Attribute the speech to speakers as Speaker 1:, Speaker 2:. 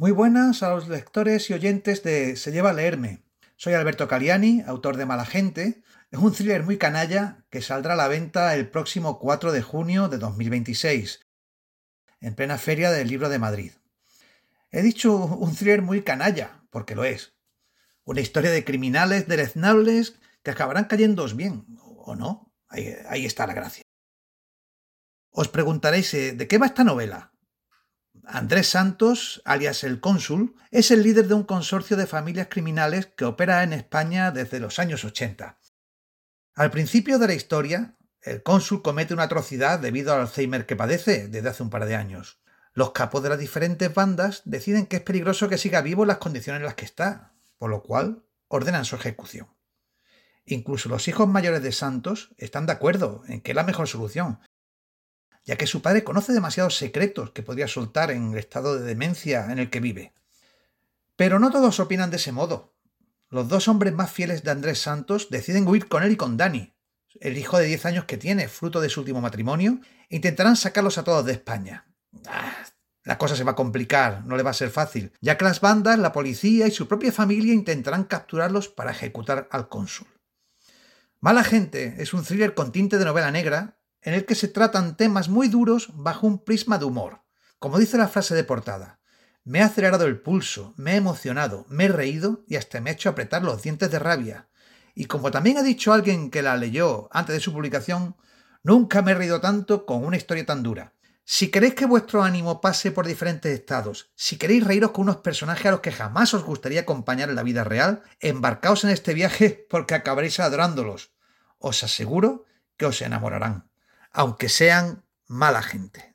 Speaker 1: Muy buenas a los lectores y oyentes de Se lleva a leerme. Soy Alberto Caliani, autor de Mala Gente. Es un thriller muy canalla que saldrá a la venta el próximo 4 de junio de 2026, en plena Feria del Libro de Madrid. He dicho un thriller muy canalla, porque lo es. Una historia de criminales deleznables que acabarán cayéndoos bien, ¿o no? Ahí está la gracia. Os preguntaréis, ¿de qué va esta novela? Andrés Santos, alias el Cónsul, es el líder de un consorcio de familias criminales que opera en España desde los años 80. Al principio de la historia, el cónsul comete una atrocidad debido al Alzheimer que padece desde hace un par de años. Los capos de las diferentes bandas deciden que es peligroso que siga vivo en las condiciones en las que está, por lo cual ordenan su ejecución. Incluso los hijos mayores de Santos están de acuerdo en que es la mejor solución, ya que su padre conoce demasiados secretos que podría soltar en el estado de demencia en el que vive. Pero no todos opinan de ese modo. Los dos hombres más fieles de Andrés Santos deciden huir con él y con Dani, el hijo de 10 años que tiene, fruto de su último matrimonio, e intentarán sacarlos a todos de España. La cosa se va a complicar, no le va a ser fácil, ya que las bandas, la policía y su propia familia intentarán capturarlos para ejecutar al cónsul. Mala Gente es un thriller con tinte de novela negra en el que se tratan temas muy duros bajo un prisma de humor. Como dice la frase de portada, me ha acelerado el pulso, me he emocionado, me he reído y hasta me ha hecho apretar los dientes de rabia. Y como también ha dicho alguien que la leyó antes de su publicación, nunca me he reído tanto con una historia tan dura. Si queréis que vuestro ánimo pase por diferentes estados, si queréis reíros con unos personajes a los que jamás os gustaría acompañar en la vida real, embarcaos en este viaje porque acabaréis adorándolos. Os aseguro que os enamorarán, aunque sean mala gente.